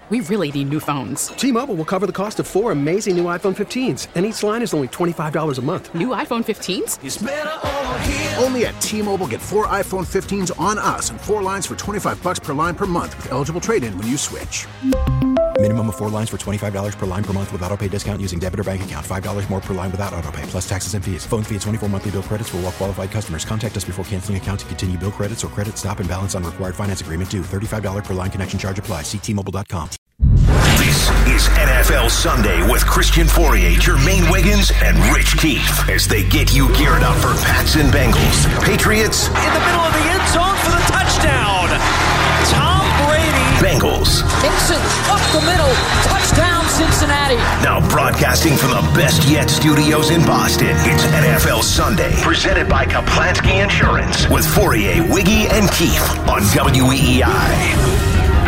we really need new phones. T-Mobile will cover the cost of 4 amazing new iPhone 15s, and each line is only $25 a month. New iPhone 15s? It's better over here. Only at T-Mobile, get 4 iPhone 15s on us and 4 lines for $25 per line per month with eligible trade-in when you switch. Minimum of 4 lines for $25 per line per month with autopay discount using debit or bank account. $5 more per line without autopay, plus taxes and fees. Phone fee at 24 monthly bill credits for well-qualified customers. Contact us before canceling account to continue bill credits or credit stop and balance on required finance agreement due. $35 per line connection charge applies. See T-Mobile.com. This is NFL Sunday with Christian Fourier, Jermaine Wiggins, and Rich Keefe as they get you geared up for Pats and Bengals. Patriots in the middle of the end zone for the touchdown. Tom Brady. Bengals. Mixon up the middle. Touchdown Cincinnati. Now broadcasting from the Best Yet Studios in Boston, it's NFL Sunday, presented by Kaplansky Insurance with Fourier, Wiggy, and Keefe on WEEI.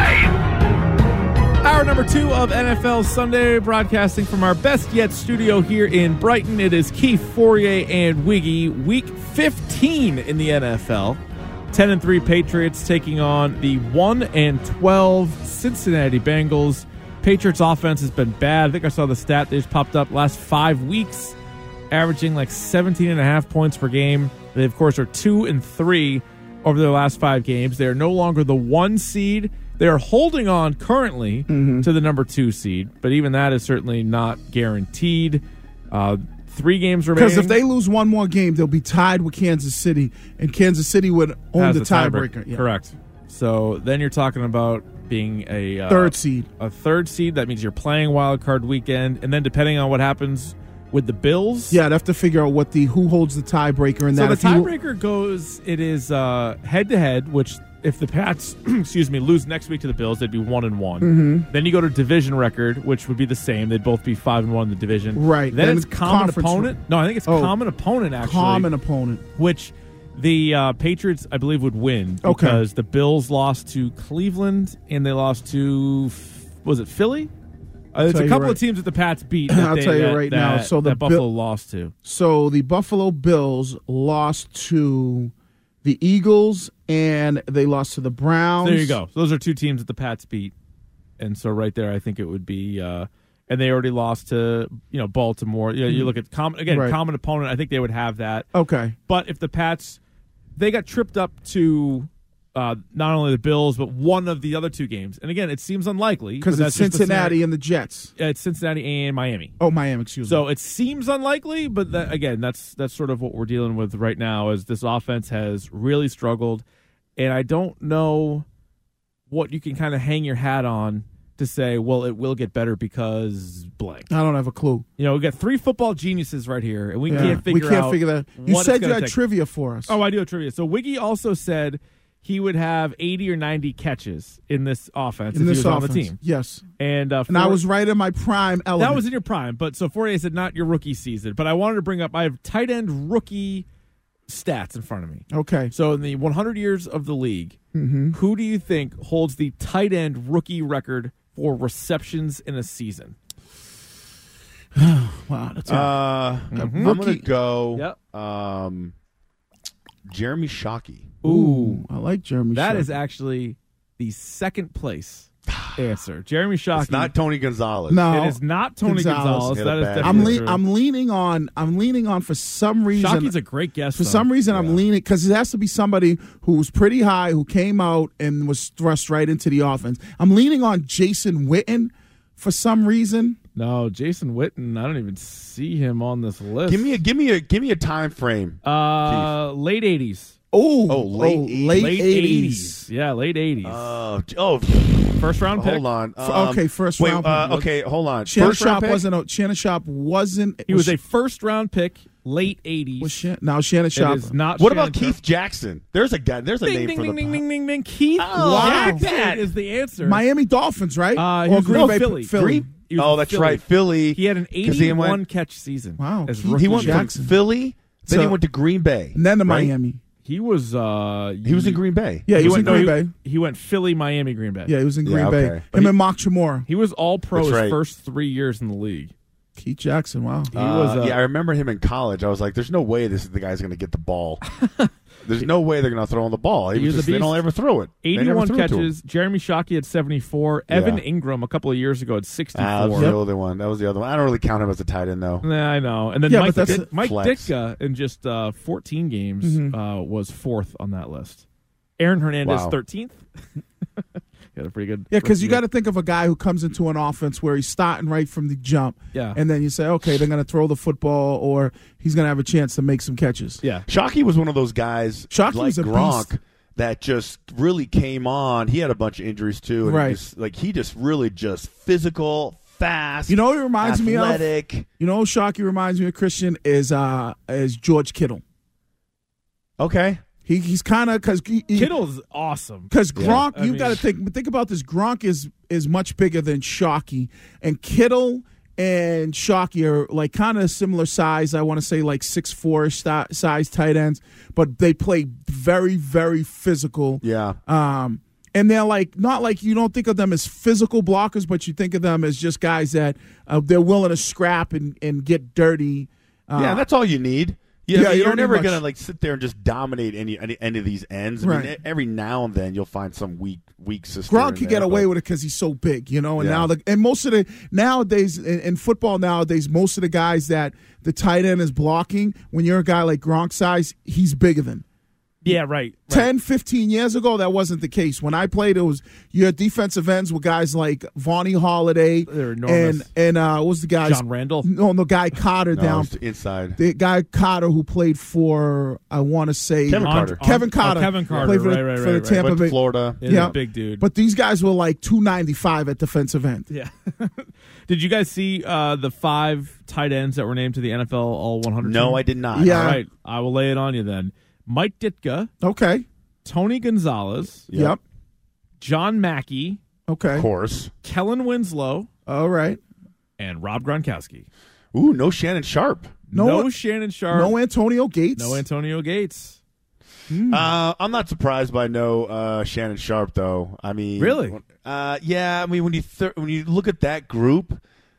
Hour number 2 of NFL Sunday, broadcasting from our Best Yet studio here in Brighton. It is Keefe, Fourier, and Wiggy. Week 15 in the NFL. 10-3 Patriots taking on the 1-12 Cincinnati Bengals. Patriots offense has been bad. I think I saw the stat that just popped up last 5 weeks, averaging like 17.5 points per game. They, of course, are 2-3 over their last 5 games. They are no longer the 1 seed. They are holding on currently to the number 2 seed, but even that is certainly not guaranteed. 3 games remaining. Because if they lose one more game, they'll be tied with Kansas City, and Kansas City would own the tiebreaker. Yeah. Correct. So then you're talking about being a 3rd seed. A 3rd seed. That means you're playing wild card weekend, and then depending on what happens with the Bills. Yeah, I'd have to figure out who holds the tiebreaker. And so the tiebreaker goes. It is head to head, which. If the Pats, lose next week to the Bills, they'd be 1-1. Then you go to division record, which would be the same. They'd both be 5-1 in the division. Right. Then it's common opponent. No, I think it's common opponent, actually. Common opponent. Which the Patriots, I believe, would win because the Bills lost to Cleveland and they lost to, was it Philly? There's a couple of teams that the Pats beat. I'll tell you right now. So that Buffalo lost to. So the Buffalo Bills lost to the Eagles, and they lost to the Browns. There you go. So those are 2 teams that the Pats beat. And so right there, I think it would be and they already lost to, Baltimore. You look at common opponent, I think they would have that. Okay. But if the Pats, they got tripped up to not only the Bills, but one of the other 2 games. And again, it seems unlikely. Because it's Cincinnati and the Jets. It's Cincinnati and Miami. Oh, Miami, excuse me. So it seems unlikely, but that's sort of what we're dealing with right now is this offense has really struggled. And I don't know what you can kind of hang your hat on to say, well, it will get better because blank. I don't have a clue. We got 3 football geniuses right here, and we can't figure that. You said you had trivia for us. Oh, I do have trivia. So Wiggy also said he would have 80 or 90 catches in this offense if he was on the team. Yes. And I was right in my prime element. That was in your prime. But so Fourier said not your rookie season. But I wanted to bring up, I have tight end rookie stats in front of me. Okay. So in the 100 years of the league, who do you think holds the tight end rookie record for receptions in a season? Wow. That's I'm going to go Jeremy Shockey. Ooh, I like Jeremy Shockey. That is actually the 2nd place answer. Jeremy Shockey. It's not Tony Gonzalez. No, it is not Tony Gonzalez. That is definitely true. I'm leaning on for some reason. Shockey's a great guess. For some reason, I'm leaning because it has to be somebody who was pretty high, who came out and was thrust right into the offense. I'm leaning on Jason Witten for some reason. No, Jason Witten. I don't even see him on this list. Give me a time frame. Late 80s. Late 80s. Yeah, late 80s. First round pick. Hold on. First round pick. Okay, hold on. Shannon Sharp wasn't. He was a first round pick, late 80s. Shannon Sharp is not. What Shannon about Keith Jackson? There's a guy. There's a name for the ding. Keith Jackson is the answer. Miami Dolphins, right? Or Green Bay, Philly. That's right, Philly. He had an 81 catch season. Wow. He went from Philly, then he went to Green Bay, and then to Miami. He was in Green Bay. Yeah, he was in Green Bay. He went Philly, Miami, Green Bay. Yeah, he was in Green Bay. Him and Mark Chmura. He was all pro his first 3 years in the league. Keith Jackson, wow. I remember him in college. I was like, there's no way the guy's going to get the ball. There's no way they're going to throw him the ball. They don't ever throw it. 81 catches. Jeremy Shockey at 74. Evan Ingram a couple of years ago at 64. That was the other one. I don't really count him as a tight end, though. Nah, I know. And then Mike Ditka in just 14 games was fourth on that list. Aaron Hernandez, 13th. Got a pretty good. Yeah, because you got to think of a guy who comes into an offense where he's starting right from the jump. Yeah. And then you say, okay, they're going to throw the football or he's going to have a chance to make some catches. Yeah. Shockey was one of those guys like Gronk that just really came on. He had a bunch of injuries too. And right. He just really physical, fast. You know what he reminds athletic. me of? You know what Shockey reminds me of, Christian, is George Kittle. Okay. He's kind of because Kittle's awesome. Because Gronk, you got to think about this. Gronk is much bigger than Shockey, and Kittle and Shockey are like kind of similar size. I want to say like 6'4" size tight ends, but they play very, very physical. Yeah. And they're like not like you don't think of them as physical blockers, but you think of them as just guys that they're willing to scrap and get dirty. Yeah, that's all you need. Yeah, you're never going to sit there and just dominate any of these ends. I mean, every now and then you'll find some weak sister. Gronk can get away with it because he's so big, and now most of the nowadays in football most of the guys that the tight end is blocking, when you're a guy like Gronk size, he's bigger than. Yeah, right. 10, 15 years ago, that wasn't the case. When I played, it was your defensive ends were guys like Vonnie Holiday. They're enormous. And what was the guy? John Randall? No, the guy Carter down. Inside. The guy Carter who played for, I want to say. Kevin Carter. Kevin Carter. Kevin Carter, played for the Tampa Bay. Florida. Yeah, big dude. But these guys were like 295 at defensive end. Yeah. Did you guys see the 5 tight ends that were named to the NFL All 100? No, I did not. Yeah. All right. I will lay it on you then. Mike Ditka. Okay. Tony Gonzalez. Yep. John Mackey. Okay. Of course. Kellen Winslow. All right. And Rob Gronkowski. Ooh, no Shannon Sharp. No Shannon Sharp. No Antonio Gates. No Antonio Gates. I'm not surprised by no Shannon Sharp, though. I mean, really? Yeah. I mean, when you look at that group,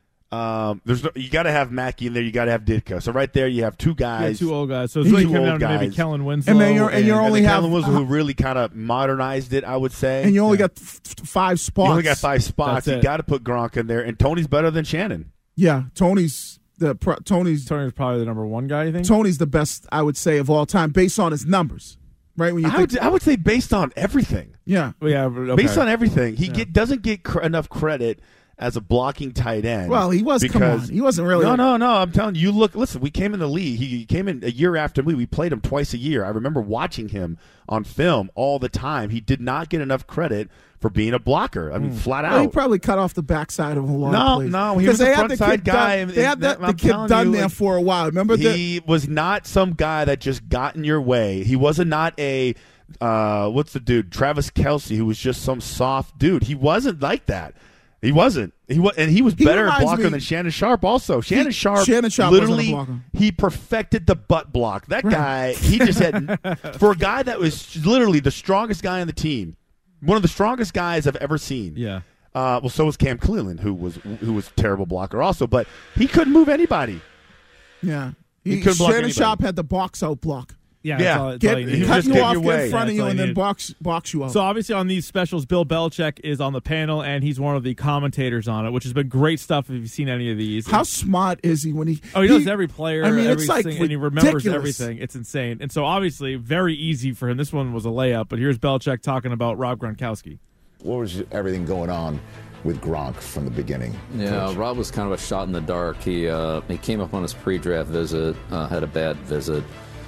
you got to have Mackey in there. You got to have Ditka. So right there, you have two guys, 2 old guys. So it's really coming down to maybe Kellen Winslow, and you're only Kellen Winslow who really kind of modernized it, I would say. And you only got 5 spots. You only got 5 spots. You got to put Gronk in there, and Tony's better than Shannon. Yeah, Tony's probably the number 1 guy. You think Tony's the best, I would say, of all time based on his numbers. Right? When I would say based on everything. Yeah, okay. Based on everything, he doesn't get enough credit as a blocking tight end. Well, he was. Come on, he wasn't really. No. I'm telling you. Listen. We came in the league. He came in a year after me. We played him twice a year. I remember watching him on film all the time. He did not get enough credit for being a blocker. I mean, flat out. Well, he probably cut off the backside of a lot of plays. No, he was a front side guy. They had the kid done there for a while. Remember he was not some guy that just got in your way. He wasn't not a. What's the dude? Travis Kelce, who was just some soft dude. He wasn't like that. He wasn't. He was better blocker than Shannon Sharp. Also, Shannon Sharp literally he perfected the butt block. That guy, he just had for a guy that was literally the strongest guy on the team, one of the strongest guys I've ever seen. Yeah. Well, so was Cam Cleveland, who was a terrible blocker also, but he couldn't move anybody. Yeah. He couldn't block Shannon anybody. Sharp had the box out block. Yeah. Cut you off, get in front of you, and then box you out. So obviously on these specials, Bill Belichick is on the panel, and he's one of the commentators on it, which has been great stuff if you've seen any of these. How smart is he when he? He knows every player, it's like and he remembers everything. It's insane. And so obviously very easy for him. This one was a layup, but here's Belichick talking about Rob Gronkowski. What was everything going on with Gronk from the beginning? Yeah, Rob was kind of a shot in the dark. He came up on his pre-draft visit, had a bad visit.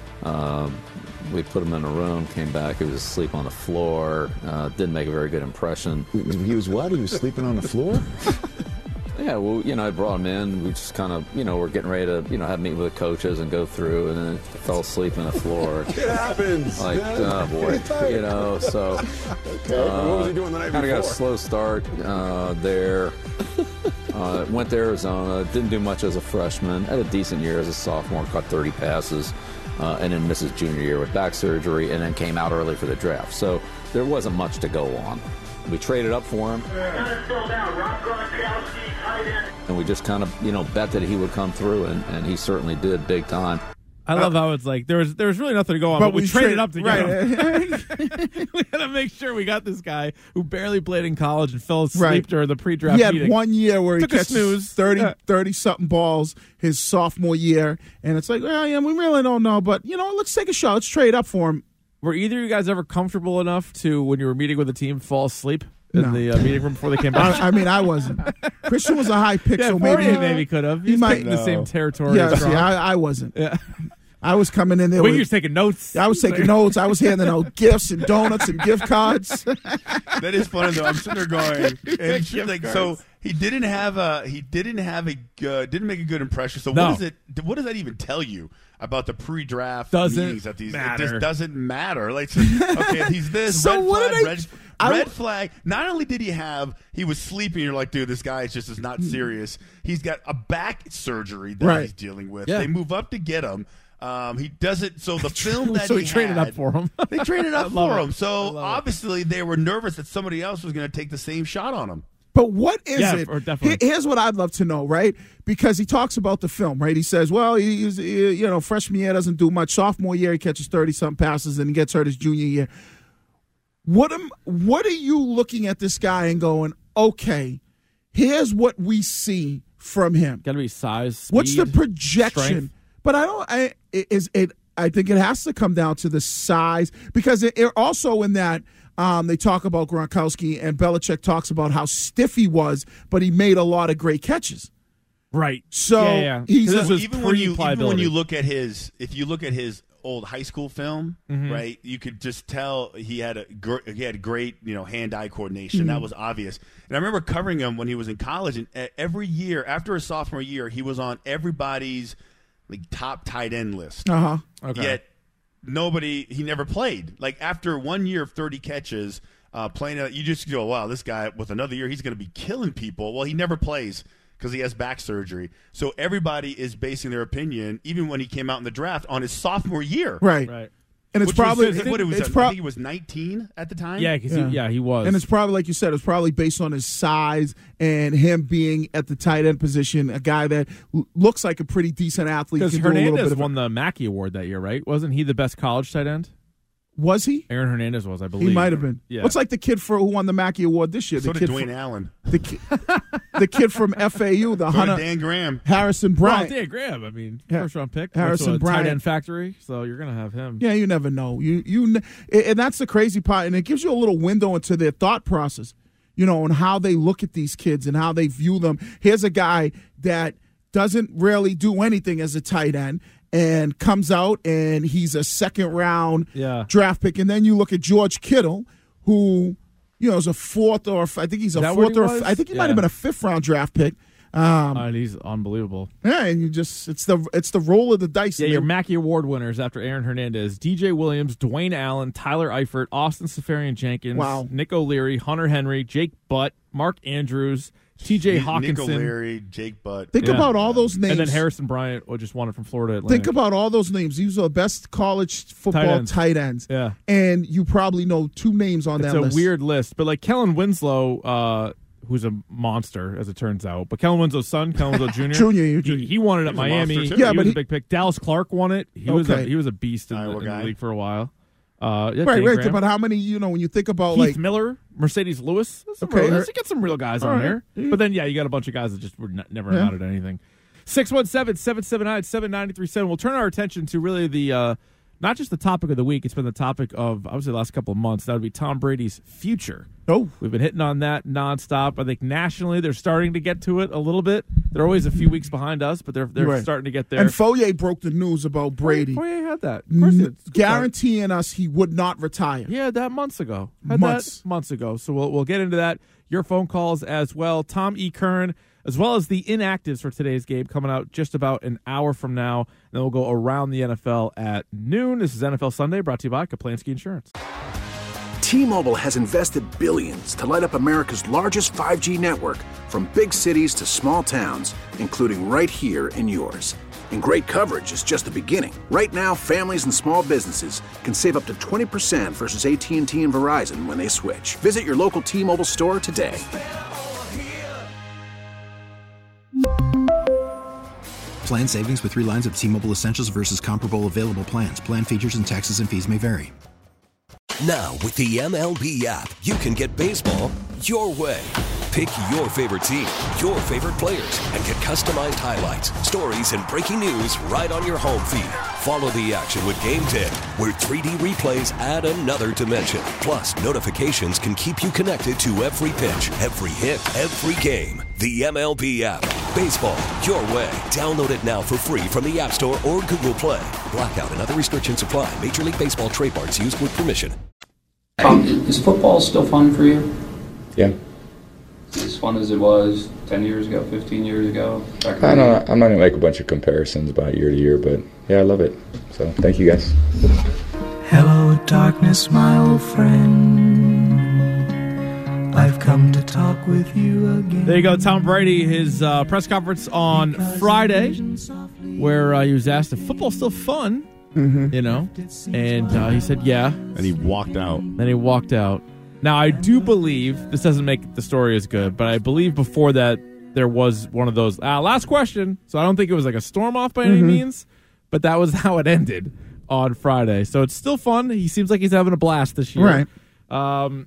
We put him in a room, came back, he was asleep on the floor, didn't make a very good impression. He was what? He was sleeping on the floor? Yeah, well, I brought him in. We just kind of, we're getting ready to, have a meeting with the coaches and go through, and then fell asleep on the floor. It happens. Like, oh boy, so. Okay. What was he doing the night before? Kind of got a slow start there. Went to Arizona, didn't do much as a freshman, had a decent year as a sophomore, caught 30 passes, and then missed his junior year with back surgery, and then came out early for the draft. So there wasn't much to go on. We traded up for him. And we just kind of, bet that he would come through, and he certainly did big time. I love how it's like there was really nothing to go on, but we traded up to get him. We had to make sure we got this guy who barely played in college and fell asleep during the pre-draft meeting. He had 1 year where he catches 30 something balls his sophomore year, and it's like, well, yeah, we really don't know, but let's take a shot. Let's trade up for him. Were either of you guys ever comfortable enough to, when you were meeting with the team, fall asleep in the meeting room before they came back? I mean, I wasn't. Christian was a high pick, so maybe could have. He might in the same territory. Yeah, I wasn't. Yeah. I was coming in there. Well, you were taking notes. I was taking notes. I was handing out gifts and donuts and gift cards. That is funny though. I'm sitting there going, and so he didn't make a good impression. So what does that even tell you about the pre-draft meetings at these? Matter. It just doesn't matter. Like, okay, he's this. So red flag. Not only did he was sleeping. You're like, dude, this guy is not serious. He's got a back surgery that he's dealing with. Yeah. They move up to get him. He doesn't. So the film that he traded up for him. They traded up for him. So obviously they were nervous that somebody else was going to take the same shot on him. But what is it? Here's what I'd love to know, right? Because he talks about the film, right? He says, well, he's freshman year doesn't do much. Sophomore year he catches 30-something passes and he gets hurt his junior year. What are you looking at this guy and going, okay, here's what we see from him. Got to be size, speed, what's the projection? Strength. But I think it has to come down to the size because it also in that they talk about Gronkowski and Belichick talks about how stiff he was, but he made a lot of great catches. Right. So he's even when you look at his, if you look at his old high school film, right, you could just tell he had great hand-eye coordination. That was obvious. And I remember covering him when he was in college, and every year after his sophomore year, he was on everybody's top tight end list. Okay. Yet he never played. Like after 1 year of 30 catches, playing, you just go, wow, this guy with another year, he's going to be killing people. Well, he never plays because he has back surgery. So everybody is basing their opinion, even when he came out in the draft, on his sophomore year. Right. And it's probably I think he was 19 at the time. Yeah, he was. And it's probably, like you said, it's probably based on his size and him being at the tight end position, a guy that looks like a pretty decent athlete. Because Hernandez won the Mackey Award that year, right? Wasn't he the best college tight end? Was he? Aaron Hernandez was, I believe. He might have been. Yeah. What's like the kid who won the Mackey Award this year? So did Dwayne Allen. The kid from FAU, Dan Graham. Harrison Bryant. Well, Dan Graham, I mean, first-round pick. Harrison Bryant. Tight end factory, so you're going to have him. Yeah, you never know. And that's the crazy part, and it gives you a little window into their thought process, and how they look at these kids and how they view them. Here's a guy that doesn't really do anything as a tight end, and comes out and he's a second-round draft pick. And then you look at George Kittle, who, is a fourth or I think he's a fourth or I think he might have been a fifth-round draft pick. And he's unbelievable. Yeah, and it's the roll of the dice. Yeah, your Mackey Award winners after Aaron Hernandez: DJ Williams, Dwayne Allen, Tyler Eifert, Austin Seferian-Jenkins, Nick O'Leary, Hunter Henry, Jake Butt, Mark Andrews, T.J. Hawkinson, Nick O'Leary, Jake Butt. Think about all those names. And then Harrison Bryant, just won it from Florida Atlantic. Think about all those names. These are the best college football tight ends. Yeah. And you probably know two names on that list. It's a weird list. But like Kellen Winslow, who's a monster, as it turns out. But Kellen Winslow's son, Kellen Winslow Jr., he won it at Miami. He was a big pick. Dallas Clark won it. He was a beast in the league for a while. Right. But how many, when you think about Keith Miller, Mercedes Lewis, you get some real guys on there. Yeah. But then, you got a bunch of guys that just were never amounted to anything. 617-779-7937. We'll turn our attention to really the not just the topic of the week. It's been the topic of, I would say, the last couple of months. That would be Tom Brady's future. Oh. We've been hitting on that nonstop. I think nationally they're starting to get to it a little bit. They're always a few weeks behind us, but they're starting to get there. And Foyer broke the news about Brady. Foyer had that. Of course guaranteeing us he would not retire. Yeah, that months ago. Months ago. So we'll get into that. Your phone calls as well. Tom E. Kern, as well as the inactives for today's game, coming out just about an hour from now. And then we'll go around the NFL at noon. This is NFL Sunday, brought to you by Kaplansky Insurance. T-Mobile has invested billions to light up America's largest 5G network, from big cities to small towns, including right here in yours. And great coverage is just the beginning. Right now, families and small businesses can save up to 20% versus AT&T and Verizon when they switch. Visit your local T-Mobile store today. Plan savings with 3 lines of T-Mobile Essentials versus comparable available plans. Plan features and taxes and fees may vary. Now, with the MLB app, you can get baseball your way. Pick your favorite team, your favorite players, and get customized highlights, stories, and breaking news right on your home feed. Follow the action with Game 10, where 3D replays add another dimension. Plus, notifications can keep you connected to every pitch, every hit, every game. The MLB app. Baseball your way. Download it now for free from the App Store or Google Play. Blackout and other restrictions apply. Major League Baseball trademarks used with permission. Is football still fun for you? Yeah. As fun as it was 10 years ago, 15 years ago? I'm not going to make a bunch of comparisons about year to year, but yeah, I love it. So thank you guys. Hello, darkness, my old friend. I've come to talk with you again. There you go, Tom Brady, his press conference on Friday, where he was asked if football's still fun, you know, and he said, yeah. And he walked out. Now, I do believe, this doesn't make the story as good, but I believe before that there was one of those, last question, so I don't think it was like a storm off by any means, but that was how it ended on Friday. So it's still fun. He seems like he's having a blast this year. Right.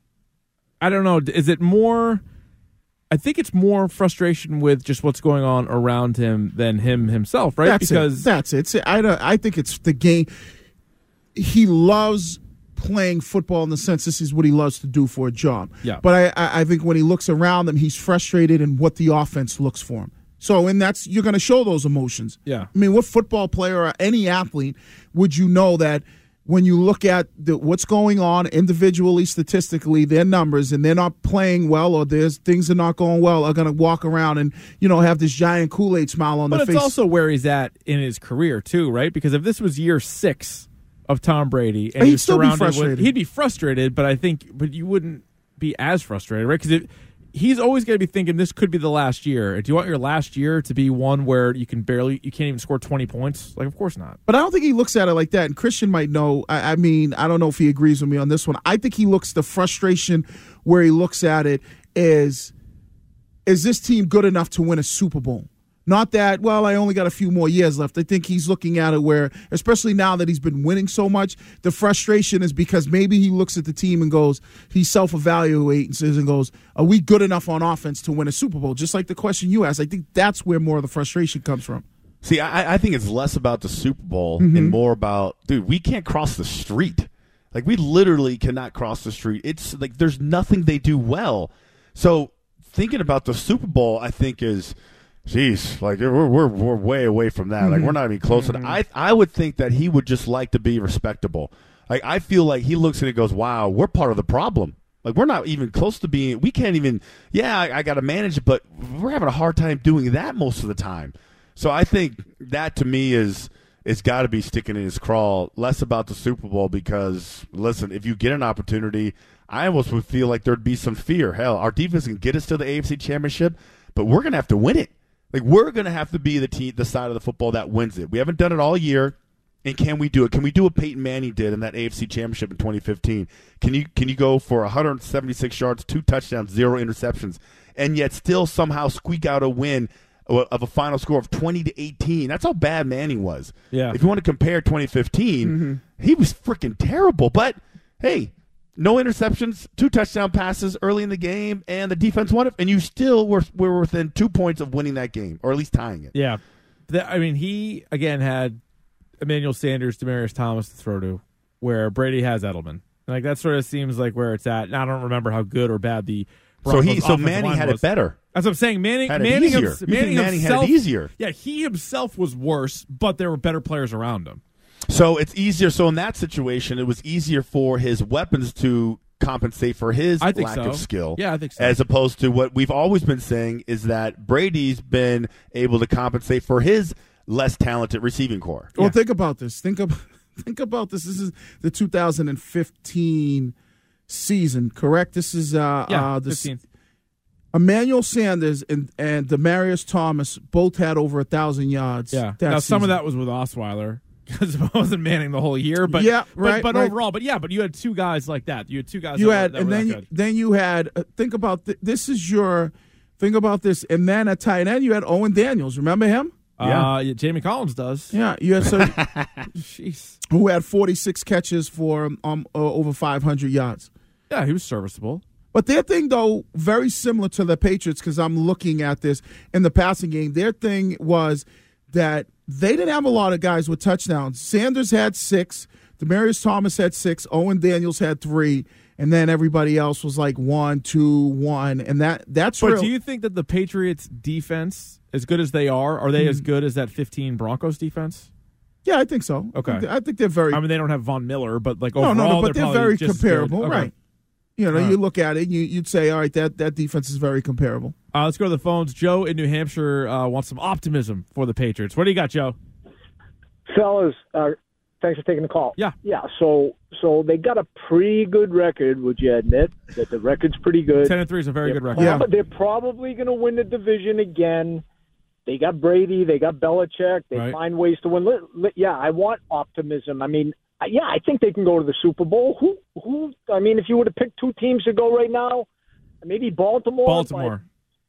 I don't know. Is it more? I think it's more frustration with just what's going on around him than him himself, right? That's it. I think it's the game. He loves playing football in the sense this is what he loves to do for a job. Yeah. But I think when he looks around him, he's frustrated in what the offense looks for him. So, and that's, you're going to show those emotions. Yeah. I mean, what football player or any athlete would you know that when you look at what's going on individually, statistically, their numbers, and they're not playing well, or there's things that are not going well, are going to walk around and, you know, have this giant Kool-Aid smile on their face. But it's also where he's at in his career, too, right? Because if this was year 6 of Tom Brady, and he'd still be frustrated. He'd be frustrated, but you wouldn't be as frustrated, right? Because he's always going to be thinking this could be the last year. Do you want your last year to be one where you can't even score 20 points? Like, of course not. But I don't think he looks at it like that. And Christian might know. I mean, I don't know if he agrees with me on this one. I think he looks, the frustration where he looks at it is this team good enough to win a Super Bowl? Not that, well, I only got a few more years left. I think he's looking at it where, especially now that he's been winning so much, the frustration is because maybe he looks at the team and goes, he self-evaluates and goes, are we good enough on offense to win a Super Bowl? Just like the question you asked. I think that's where more of the frustration comes from. See, I think it's less about the Super Bowl and more about, dude, we can't cross the street. Like, we literally cannot cross the street. It's like there's nothing they do well. So thinking about the Super Bowl, I think is, jeez, like we're way away from that. Like, we're not even close to that. I would think that he would just like to be respectable. Like, I feel like he looks at it and goes, wow, we're part of the problem. Like, we're not even close to being – we can't even – yeah, I got to manage it, but we're having a hard time doing that most of the time. So I think that, to me, is got to be sticking in his craw, less about the Super Bowl because, listen, if you get an opportunity, I almost would feel like there'd be some fear. Hell, our defense can get us to the AFC Championship, but we're going to have to win it. Like, we're going to have to be the side of the football that wins it. We haven't done it all year, and can we do it? Can we do what Peyton Manning did in that AFC Championship in 2015? Can you go for 176 yards, 2 touchdowns, 0 interceptions, and yet still somehow squeak out a win of a final score of 20-18? That's how bad Manning was. Yeah. If you want to compare 2015, he was freaking terrible. But, hey, no interceptions, 2 touchdown passes early in the game, and the defense won it, and you still were within 2 points of winning that game, or at least tying it. Yeah. I mean, he, again, had Emmanuel Sanders, Demaryius Thomas to throw to, where Brady has Edelman. Like, that sort of seems like where it's at. And I don't remember how good or bad the Broncos So Manning had it better. That's what I'm saying. Manning had it easier. Manning had it easier. Yeah, he himself was worse, but there were better players around him. So it's easier. So in that situation, it was easier for his weapons to compensate for his lack of skill. Yeah, I think so. As opposed to what we've always been saying is that Brady's been able to compensate for his less talented receiving core. Well, think about this. Think about this. This is the 2015 season, correct? This is 15th. Emmanuel Sanders and Demaryius Thomas both had over 1,000 yards. Yeah. Now some of that was with Osweiler, because I wasn't Manning the whole year, but but overall, but you had 2 guys like that. You had 2 guys. Then you had think about this is your think about this, and then at tight end you had Owen Daniels. Remember him? Jamie Collins does. Yeah, you had some Jeez. who had 46 catches for over 500 yards. Yeah, he was serviceable. But their thing, though, very similar to the Patriots, because I'm looking at this in the passing game. Their thing was that they didn't have a lot of guys with touchdowns. Sanders had 6. Demaryius Thomas had 6. Owen Daniels had 3. And then everybody else was like 1, 2, 1. And that's But real. do you think that the Patriots' defense, as good as they are they as good as that 15 Broncos defense? Yeah, I think so. Okay. I think they're very. I mean, they don't have Von Miller, but like No, overall, but they're probably very just comparable, good. Okay. right? You know, All right. you look at it, you'd say, all right, that defense is very comparable. Let's go to the phones. Joe in New Hampshire wants some optimism for the Patriots. What do you got, Joe? Fellas, thanks for taking the call. Yeah. Yeah, so they got a pretty good record, would you admit? That the record's pretty good. 10-3 is a very good record. They're probably going to win the division again. They got Brady. They got Belichick. They find ways to win. I want optimism. I mean, I think they can go to the Super Bowl. Who? I mean, if you were to pick 2 teams to go right now, maybe Baltimore. Baltimore.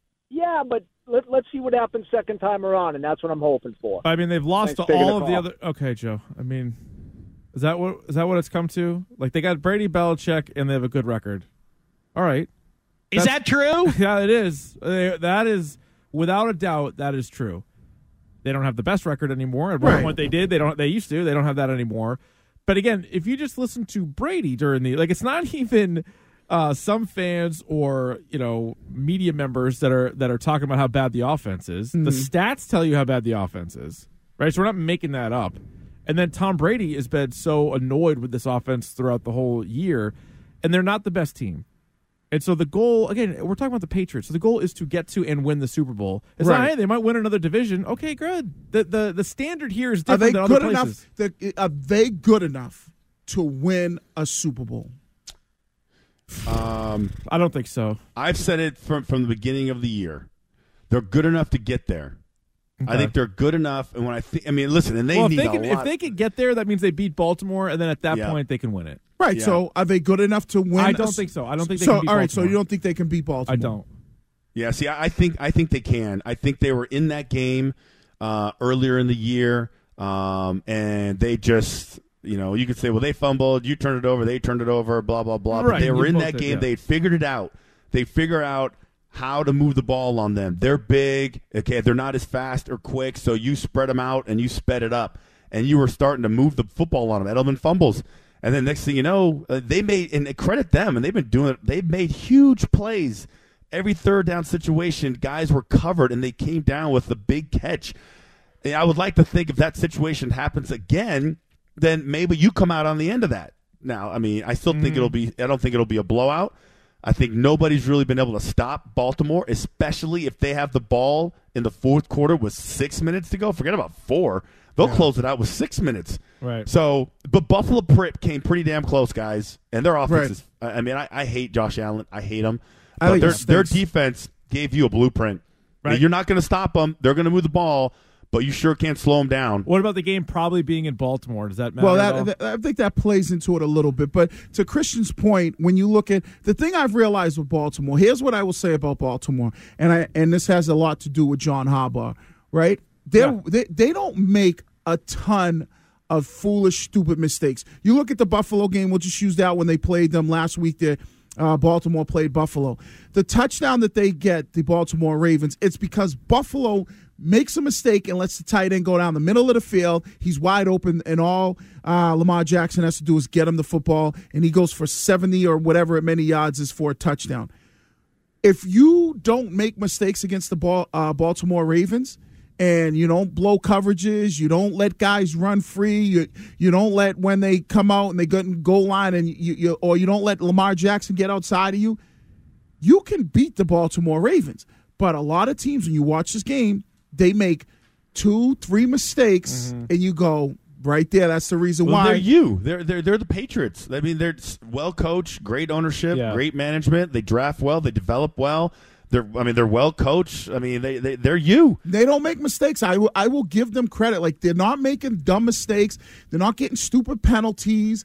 But let's see what happens second time around, and that's what I'm hoping for. I mean, they've lost Thanks to for taking all the of the call. other. Okay, Joe. I mean, is that what it's come to? Like, they got Brady, Belichick, and they have a good record. All right. Is that true? Yeah, it is. That is, without a doubt, that is true. They don't have the best record anymore. At one point they did. They used to. They don't have that anymore. But again, if you just listen to Brady during it's not even some fans or media members that are talking about how bad the offense is. The stats tell you how bad the offense is, right? So we're not making that up. And then Tom Brady has been so annoyed with this offense throughout the whole year, and they're not the best team. And so the goal, again, we're talking about the Patriots. So the goal is to get to and win the Super Bowl. It's not, hey, they might win another division. Okay, good. The standard here is different than other places. Are they good enough to win a Super Bowl? I don't think so. I've said it from the beginning of the year. They're good enough to get there. Okay. I think they're good enough. And when listen, and they need a lot. If they could get there, that means they beat Baltimore, and then at that point they can win it. Right. Yeah. So are they good enough to win? I don't think so. I don't think they can beat all right. Baltimore. So you don't think they can beat Baltimore? I don't. Yeah. See, I think they can. I think they were in that game earlier in the year, and they just. You could say, well, they fumbled, you turned it over, they turned it over, blah, blah, blah. Right, but they were in that did, game. yeah. They figured it out. They figure out how to move the ball on them. They're big. Okay, they're not as fast or quick, so you spread them out and you sped it up. And you were starting to move the football on them. Edelman fumbles. And then next thing you know, they made – and credit them, and they've been doing it. They've made huge plays. Every third down situation, guys were covered, and they came down with the big catch. And I would like to think if that situation happens again – then maybe you come out on the end of that. Now, I mean, I still think I don't think it'll be a blowout. I think nobody's really been able to stop Baltimore, especially if they have the ball in the fourth quarter with 6 minutes to go. Forget about 4. They'll close it out with 6 minutes. Right. So, but Buffalo came pretty damn close, guys. And their offense is, I mean, I hate Josh Allen. I hate him. But their defense gave you a blueprint. Right. You're not going to stop them. They're going to move the ball. But you sure can't slow them down. What about the game probably being in Baltimore? Does that matter? Well, I think that plays into it a little bit. But to Christian's point, when you look at the thing I've realized with Baltimore, here's what I will say about Baltimore, and this has a lot to do with John Harbaugh, right? They don't make a ton of foolish, stupid mistakes. You look at the Buffalo game. We'll just use that when they played them last week. Baltimore played Buffalo. The touchdown that they get, the Baltimore Ravens, it's because Buffalo makes a mistake and lets the tight end go down the middle of the field. He's wide open, and all Lamar Jackson has to do is get him the football, and he goes for 70 or whatever many yards is for a touchdown. If you don't make mistakes against the Baltimore Ravens, and you don't blow coverages, you don't let guys run free, you don't let when they come out and they get in goal line, and you don't let Lamar Jackson get outside of you, you can beat the Baltimore Ravens. But a lot of teams, when you watch this game, they make 2-3 mistakes, and you go right there. That's the reason why. They're the Patriots. I mean, they're well coached, great ownership, great management. They draft well, they develop well. They're well coached. I mean, they're you. They don't make mistakes. I will give them credit. Like, they're not making dumb mistakes. They're not getting stupid penalties.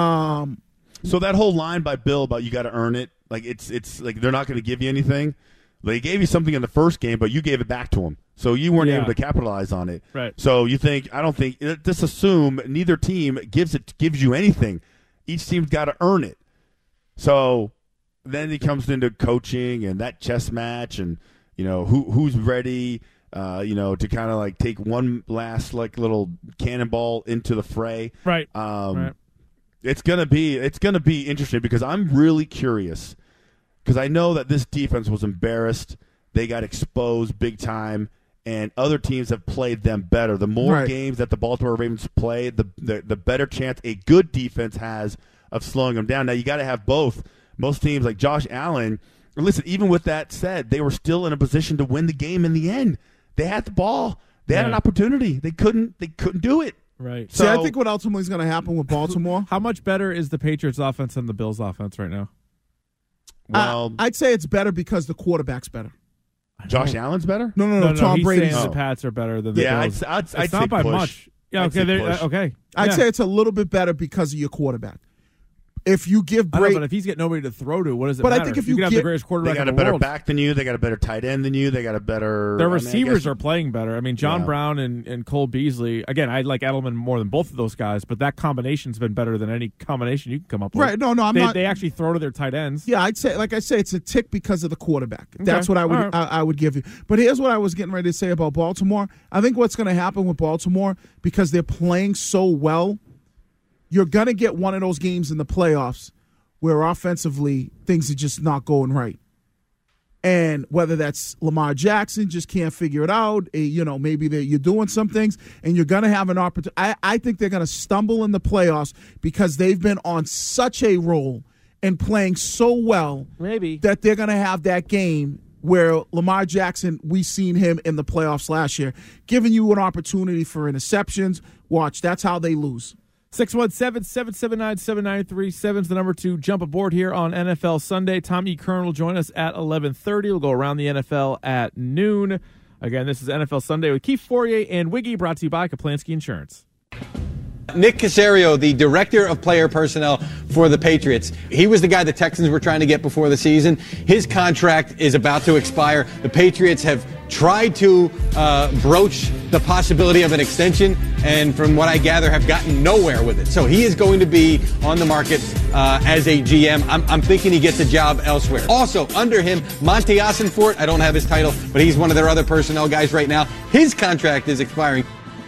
So that whole line by Bill about you got to earn it, like it's like they're not going to give you anything. They gave you something in the first game, but you gave it back to them. So you weren't able to capitalize on it. Right. So I don't think, just assume neither team gives you anything. Each team's got to earn it. So then it comes into coaching and that chess match and, who's ready, to kind of like take one last like little cannonball into the fray. Right. Right. It's gonna be interesting because I'm really curious because I know that this defense was embarrassed. They got exposed big time, and other teams have played them better. The more games that the Baltimore Ravens play, the better chance a good defense has of slowing them down. Now you got to have both. Most teams like Josh Allen. Listen, even with that said, they were still in a position to win the game in the end. They had the ball. They had an opportunity. They couldn't do it. Right. So I think what ultimately is going to happen with Baltimore. How much better is the Patriots offense than the Bills offense right now? Well, I'd say it's better because the quarterback's better. Josh Allen's better? No. Tom Brady's. The Pats are better than the Bills. I'd it's say not by push. much. Yeah, okay. I'd say it's a little bit better because of your quarterback. If you give Brady, but if he's got nobody to throw to, what does it but matter? I think if you you have the greatest quarterback, they got in a the better world. back than you. They got a better tight end than you. They got a better. Their receivers are playing better. I mean, John Brown and Cole Beasley. Again, I like Edelman more than both of those guys, but that combination's been better than any combination you can come up with. Right? No, I'm not. They actually throw to their tight ends. Yeah, I'd say, like I say, it's a tick because of the quarterback. That's what I would I would give you. But here's what I was getting ready to say about Baltimore. I think what's going to happen with Baltimore because they're playing so well, you're going to get one of those games in the playoffs where offensively things are just not going right. And whether that's Lamar Jackson just can't figure it out, maybe you're doing some things, and you're going to have an opportunity. I think they're going to stumble in the playoffs because they've been on such a roll and playing so well that they're going to have that game where Lamar Jackson, we seen him in the playoffs last year, giving you an opportunity for interceptions. Watch, that's how they lose. 617-779-7937 is the number to jump aboard here on NFL Sunday. Tom E. Kern will join us at 11:30. We'll go around the NFL at noon. Again, this is NFL Sunday with Keith Fourier and Wiggy, brought to you by Kaplansky Insurance. Nick Caserio, the director of player personnel for the Patriots. He was the guy the Texans were trying to get before the season. His contract is about to expire. The Patriots have tried to broach the possibility of an extension, and from what I gather, have gotten nowhere with it. So he is going to be on the market as a GM. I'm thinking he gets a job elsewhere. Also, under him, Monty Ossenfort, I don't have his title, but he's one of their other personnel guys right now. His contract is expiring.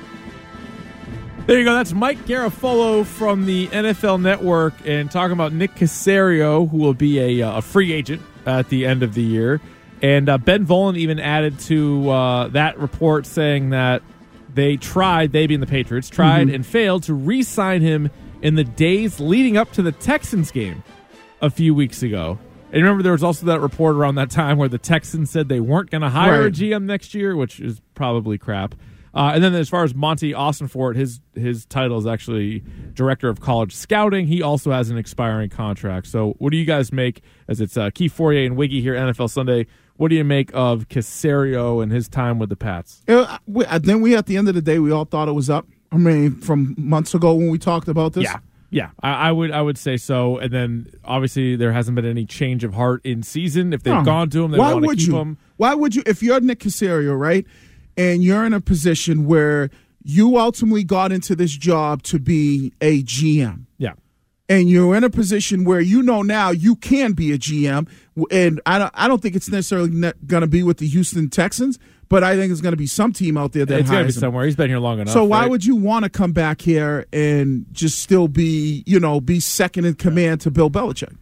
There you go. That's Mike Garafolo from the NFL Network and talking about Nick Caserio, who will be a free agent at the end of the year. And Ben Volen even added to that report saying that they being the Patriots, tried and failed to re-sign him in the days leading up to the Texans game a few weeks ago. And remember, there was also that report around that time where the Texans said they weren't going to hire a GM next year, which is probably crap. And then as far as Monty Ossenfort, his title is actually Director of College Scouting. He also has an expiring contract. So what do you guys make, as it's Keith Fourier and Wiggy here at NFL Sunday, what do you make of Caserio and his time with the Pats? Then at the end of the day, we all thought it was up. I mean, from months ago when we talked about this. Yeah, I would say so. And then obviously there hasn't been any change of heart in season. If they've gone to him, they want to keep him. Why would you? If you're Nick Caserio, right? And you're in a position where you ultimately got into this job to be a GM. Yeah. And you're in a position where now you can be a GM. And I don't think it's necessarily going to be with the Houston Texans, but I think it's going to be some team out there that it's going to be hires him. somewhere. He's been here long enough. So why would you want to come back here and just still be second in command to Bill Belichick?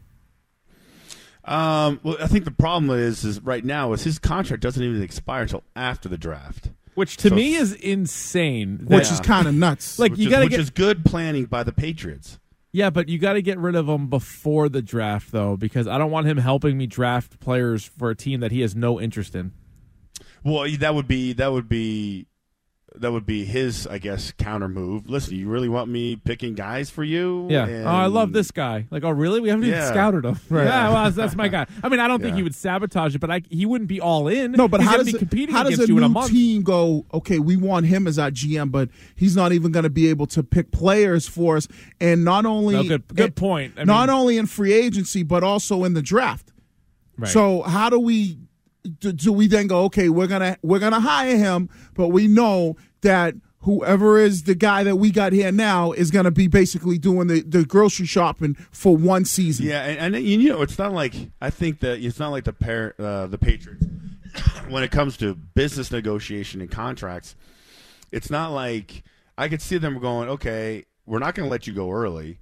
Well, I think the problem is right now is his contract doesn't even expire until after the draft, which to me is insane. Which is kind of nuts. Like which is good planning by the Patriots. Yeah, but you got to get rid of him before the draft, though, because I don't want him helping me draft players for a team that he has no interest in. Well, that would be his, I guess, counter move. Listen, you really want me picking guys for you? Yeah. And I love this guy. Like, oh, really? We haven't even scouted him. Right. Yeah, well, that's my guy. I mean, I don't think he would sabotage it, but he wouldn't be all in. No, but He's how gonna does be competing how does against a you in a new month? team go, okay, we want him as our GM, but he's not even going to be able to pick players for us, and not only good point. Not only in free agency, but also in the draft. Right. So how do we do we then go, okay, we're gonna hire him, but we know that whoever is the guy that we got here now is going to be basically doing the grocery shopping for one season. Yeah, and it's not like I think that it's not like the Patriots when it comes to business negotiation and contracts. It's not like I could see them going, okay, we're not going to let you go early.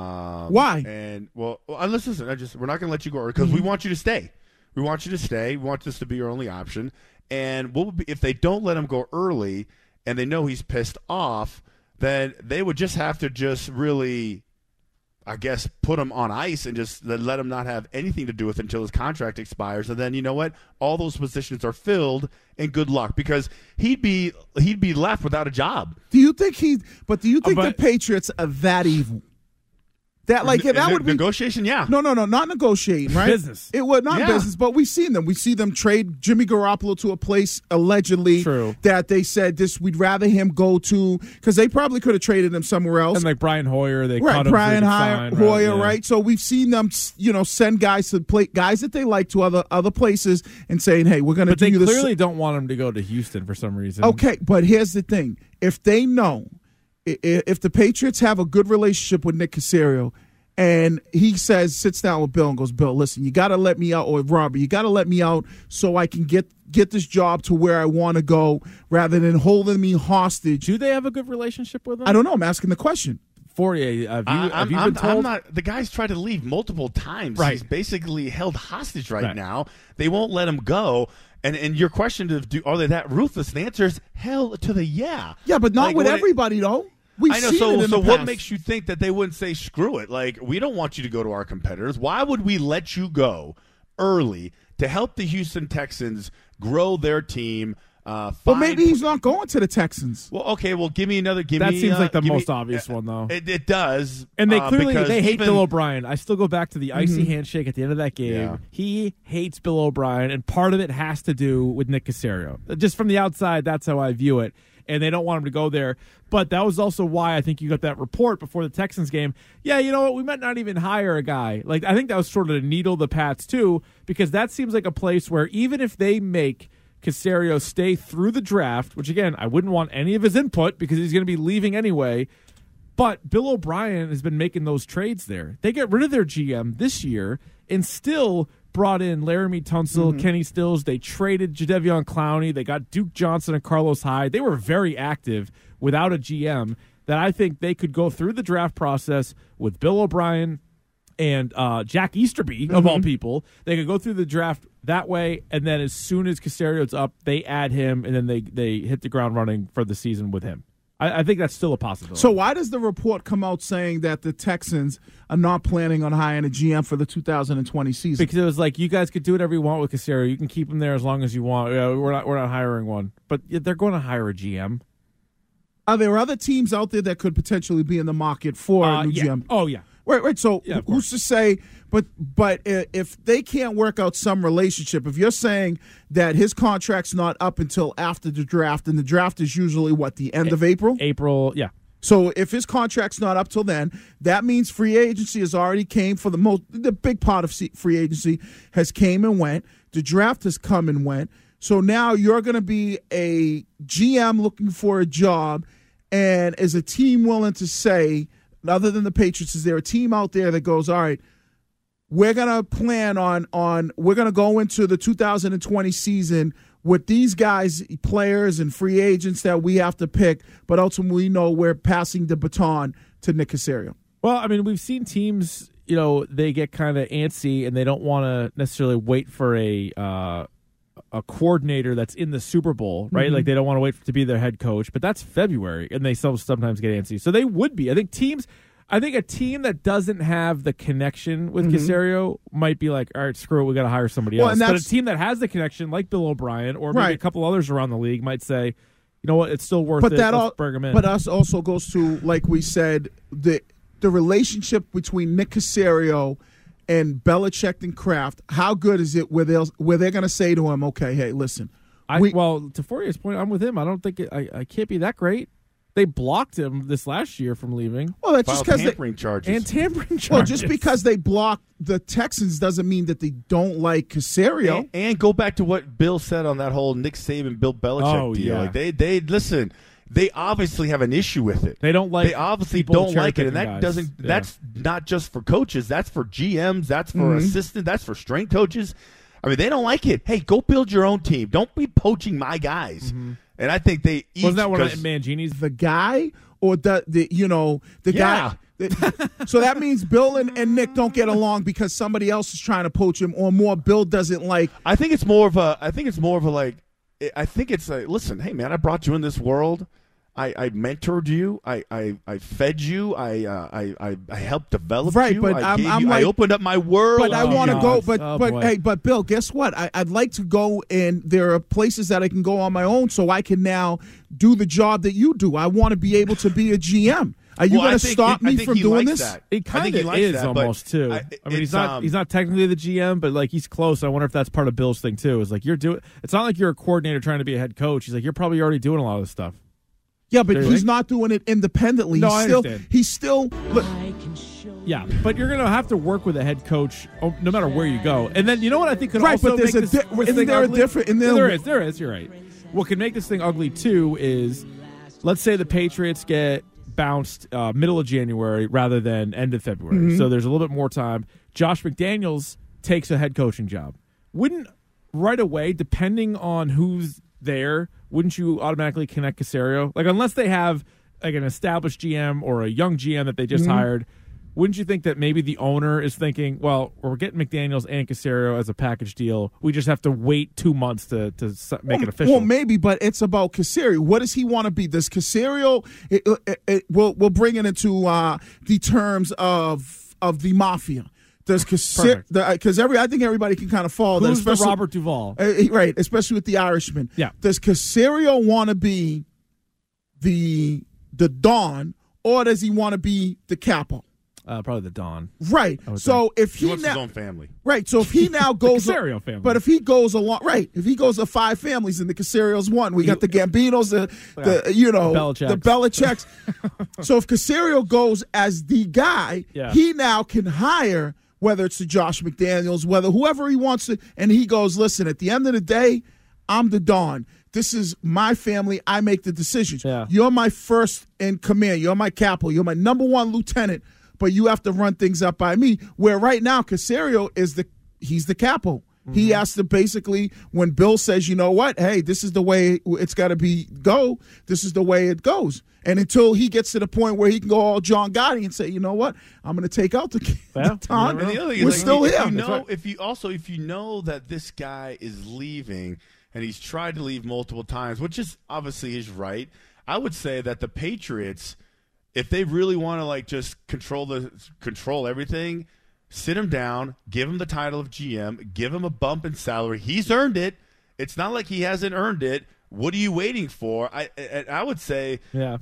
Why? And listen, we're not going to let you go early because we want you to stay. We want you to stay. We want this to be your only option. And if they don't let him go early, and they know he's pissed off, then they would just have to really, I guess, put him on ice and just let him not have anything to do with it until his contract expires. And then you know what? All those positions are filled, and good luck because he'd be left without a job. Do you think the Patriots are that evil? That would be negotiation, yeah. No, not negotiating, right? Business. It was not business, but we've seen them. We see them trade Jimmy Garoppolo to a place allegedly that they said we'd rather him go to because they probably could have traded him somewhere else. And like Brian Hoyer, they right, cut him Brian Hoyer, right? Right. So we've seen them, send guys to play guys that they like to other places and saying, hey, we're going to do this. But they clearly don't want him to go to Houston for some reason. Okay, but here's the thing: if they know, if the Patriots have a good relationship with Nick Caserio. And he sits down with Bill and goes, Bill, listen, you got to let me out, or Robert, you got to let me out so I can get this job to where I want to go rather than holding me hostage. Do they have a good relationship with him? I don't know. I'm asking the question. Fourier, have you been told? The guy's tried to leave multiple times. Right. He's basically held hostage right now. They won't let him go. And your question are they that ruthless? The answer is hell to the yeah. Yeah, but not with everybody, though. I know. So what makes you think that they wouldn't say screw it? Like, we don't want you to go to our competitors. Why would we let you go early to help the Houston Texans grow their team? But maybe he's not going to the Texans. Well, okay. Well, give me another. That seems like the most obvious one, though. It does, and they clearly hate Bill O'Brien. I still go back to the icy handshake at the end of that game. Yeah. He hates Bill O'Brien, and part of it has to do with Nick Caserio. Just from the outside, that's how I view it. And they don't want him to go there. But that was also why I think you got that report before the Texans game. Yeah, you know what? We might not even hire a guy. Like, I think that was sort of to needle the Pats, too, because that seems like a place where even if they make Caserio stay through the draft, which, again, I wouldn't want any of his input because he's going to be leaving anyway, but Bill O'Brien has been making those trades there. They get rid of their GM this year and still brought in Laramie Tunsil, Kenny Stills. They traded Jadeveon Clowney. They got Duke Johnson and Carlos Hyde. They were very active without a GM that I think they could go through the draft process with Bill O'Brien and Jack Easterby, of all people. They could go through the draft that way, and then as soon as Caserio's up, they add him, and then they hit the ground running for the season with him. I think that's still a possibility. So why does the report come out saying that the Texans are not planning on hiring a GM for the 2020 season? Because it was like, you guys could do whatever you want with Caserio. You can keep him there as long as you want. We're not hiring one. But they're going to hire a GM. Are there other teams out there that could potentially be in the market for a new GM? Oh, yeah. Right. So who's to say? But if they can't work out some relationship, if you're saying that his contract's not up until after the draft, and the draft is usually the end of April? April, yeah. So if his contract's not up till then, that means free agency has already came for the big part of free agency has came and went. The draft has come and went. So now you're going to be a GM looking for a job, and is a team willing to say, other than the Patriots, is there a team out there that goes, all right, we're going to plan we're going to go into the 2020 season with these guys, players and free agents that we have to pick, but ultimately we know we're passing the baton to Nick Caserio? Well, I mean, we've seen teams, they get kind of antsy and they don't want to necessarily wait for a coordinator that's in the Super Bowl, right? Like, they don't want to wait to be their head coach, but that's February, and they sometimes get antsy. So they would be. I think a team that doesn't have the connection with Caserio might be like, all right, screw it, we got to hire somebody else. But a team that has the connection, like Bill O'Brien or maybe a couple others around the league, might say, you know what, it's still worth it. Let's bring him in. But that also goes to, like we said, the relationship between Nick Caserio and Belichick and Kraft. How good is it where they're going to say to him, okay, hey, listen. Well, to Fourier's point, I'm with him. I don't think I can't be that great. They blocked him this last year from leaving. Well, that's just because tampering charges. And tampering charges. Well, just because they blocked the Texans doesn't mean that they don't like Caserio. And go back to what Bill said on that whole Nick Saban, Bill Belichick deal. Yeah. Like they listen. They obviously have an issue with it. They don't like. They obviously people don't like it, and that guys. doesn't. Yeah. That's not just for coaches. That's for GMs. That's for assistants. That's for strength coaches. I mean, they don't like it. Hey, go build your own team. Don't be poaching my guys. And I think they each, wasn't that one of Mangini's the guy or the guy. So that means Bill and Nick don't get along because somebody else is trying to poach him, or more Bill doesn't like. I think it's more of a like. I think it's like, listen, hey man, I brought you in this world. I mentored you. I fed you. I helped develop you. Right, but I opened up my world. But I want to go. But Bill, guess what? I'd like to go, and there are places that I can go on my own, so I can now do the job that you do. I want to be able to be a GM. Are you going to stop me from doing this? That. He kind of is almost too. I mean, he's not technically the GM, but like he's close. I wonder if that's part of Bill's thing too. Is like you're doing. It's not like you're a coordinator trying to be a head coach. He's like you're probably already doing a lot of this stuff. Yeah, but he's not doing it independently. No, I understand. He's still. Yeah, but you're going to have to work with a head coach no matter where you go. And then you know what I think could right, also but there's make this thing ugly? There is. You're right. What could make this thing ugly too is, let's say the Patriots get bounced middle of January rather than end of February. So there's a little bit more time. Josh McDaniels takes a head coaching job. Wouldn't right away, depending on who's there, wouldn't you automatically connect Caserio? Like, unless they have like an established GM or a young GM that they just hired, wouldn't you think that maybe the owner is thinking, well, we're getting McDaniels and Caserio as a package deal. We just have to wait 2 months to make it official. Well, maybe, but it's about Caserio. What does he want to be? Does Caserio we'll bring it into the terms of the mafia. Does because I think everybody can kind of follow Who's that. The Robert Duvall? Right, especially with the Irishman. Yeah. Does Caserio want to be the Don, or does he want to be the Capo? Probably the Don. Right. So if he wants his own family. Right. So if he now goes the Caserio family. But if he goes along, right? If he goes to 5 families and the Caserios one, we got the Gambinos, the Belichicks. So if Caserio goes as the guy, he now can hire, whether it's to Josh McDaniels, whether whoever he wants to, and he goes, listen, at the end of the day, I'm the Don. This is my family. I make the decisions. Yeah. You're my first in command. You're my capo. You're my number one lieutenant, but you have to run things up by me. Where right now, Caserio he's the capo. He has to basically, when Bill says, you know what, hey, this is the way it's got to go, this is the way it goes. And until he gets to the point where he can go all John Gotti and say, you know what, I'm going to take out the Tom. And the other thing We're is, still here. If you know that this guy is leaving and he's tried to leave multiple times, which is obviously his right, I would say that the Patriots, if they really want to like just control everything, sit him down, give him the title of GM, give him a bump in salary. He's earned it. It's not like he hasn't earned it. What are you waiting for? I would say you want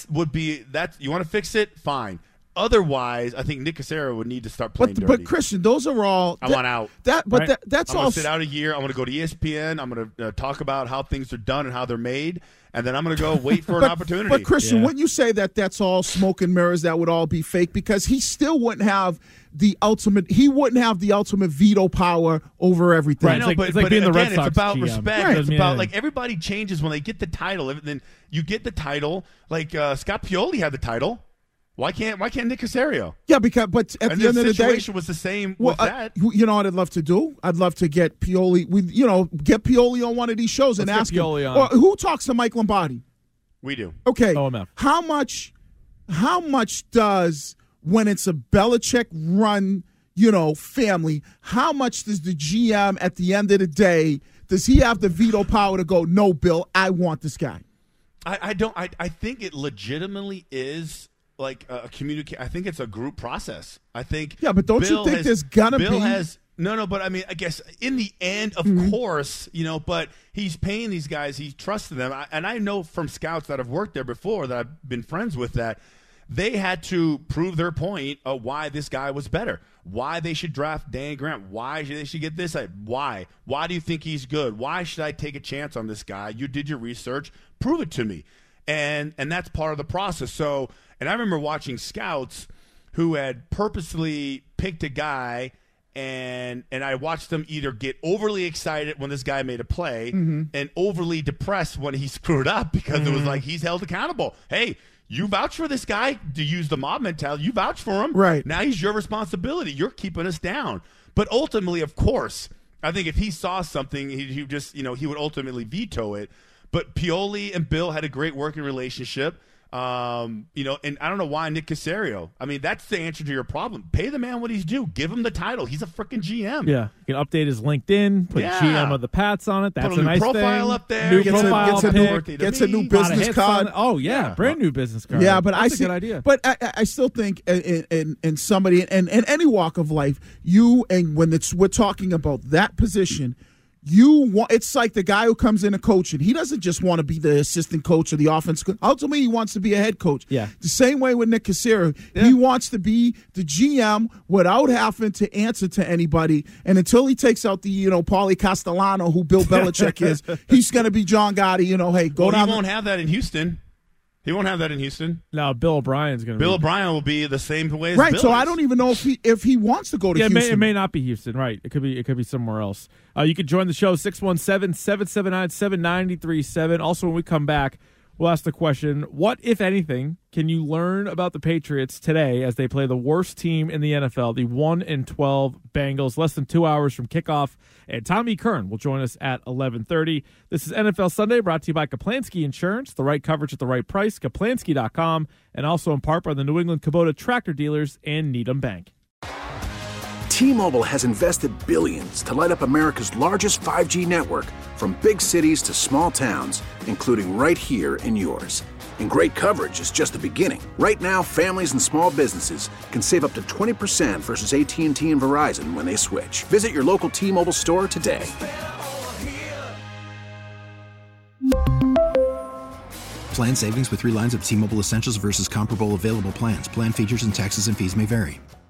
to fix it? Fine. Otherwise, I think Nick Caserio would need to start playing dirty. But Christian, those are all. I want out. That's I'm all. going to sit out a year. I'm going to go to ESPN. I'm going to talk about how things are done and how they're made, and then I'm going to go wait for an opportunity. But Christian, wouldn't you say that that's all smoke and mirrors? That would all be fake because he still wouldn't have the ultimate. He wouldn't have the ultimate veto power over everything. Right, it's like being the Red Sox it's about GM. respect. Right. It's about like everybody changes when they get the title. Then you get the title. Like Scott Pioli had the title. Why can't Nick Caserio? Yeah, but at the end of the day, situation was the same with that. You know what I'd love to do? I'd love to get Pioli. Get Pioli on one of these shows and ask him. Or who talks to Mike Lombardi? We do. Okay. OMF. How much does, when it's a Belichick run, family, how much does the GM at the end of the day, does he have the veto power to go, no, Bill, I want this guy? I don't. I think it legitimately is like a communicate. I think it's a group process. I think. Yeah, but don't you think there's gonna Bill be? has no. But I mean, I guess in the end, of course, but he's paying these guys. He trusted them, and I know from scouts that have worked there before that I've been friends with that they had to prove their point of why this guy was better, why they should draft Dan Grant, why they should get this. Why do you think he's good? Why should I take a chance on this guy? You did your research. Prove it to me. and that's part of the process. So, and I remember watching scouts who had purposely picked a guy, and I watched them either get overly excited when this guy made a play and overly depressed when he screwed up, because it was like he's held accountable. Hey, you vouch for this guy, to use the mob mentality. You vouch for him. Right. Now he's your responsibility. You're keeping us down. But ultimately, of course, I think if he saw something, he just, he would ultimately veto it. But Pioli and Bill had a great working relationship. And I don't know why Nick Caserio. I mean, that's the answer to your problem. Pay the man what he's due. Give him the title. He's a freaking GM. Yeah, you can update his LinkedIn, put GM of the Pats on it. That's put a nice profile thing. up there. New profile gets a new business card. Oh yeah, brand new business card. Yeah, but that's a good idea. But I still think in somebody in any walk of life, we're talking about that position. It's like the guy who comes in a coach, and he doesn't just want to be the assistant coach or the offense coach. Ultimately, he wants to be a head coach. Yeah. The same way with Nick Caserio. Yeah. He wants to be the GM without having to answer to anybody. And until he takes out the, Paulie Castellano, who Bill Belichick is, he's going to be John Gotti. Hey, go down. He won't have that in Houston. He won't have that in Houston. No, Bill O'Brien's going to. Bill O'Brien will be the same way as Bill. Bill So is. I don't even know if he wants to go to Houston. It may not be Houston. Right. It could be somewhere else. You could join the show 617-779-7937. Also, when we come back, we'll ask the question: what, if anything, can you learn about the Patriots today as they play the worst team in the NFL, the 1-12 Bengals? Less than 2 hours from kickoff, and Tommy Kern will join us at 11:30. This is NFL Sunday, brought to you by Kaplansky Insurance. The right coverage at the right price. Kaplansky.com, and also in part by the New England Kubota Tractor Dealers and Needham Bank. T-Mobile has invested billions to light up America's largest 5G network, from big cities to small towns, including right here in yours. And great coverage is just the beginning. Right now, families and small businesses can save up to 20% versus AT&T and Verizon when they switch. Visit your local T-Mobile store today. Plan savings with 3 lines of T-Mobile Essentials versus comparable available plans. Plan features and taxes and fees may vary.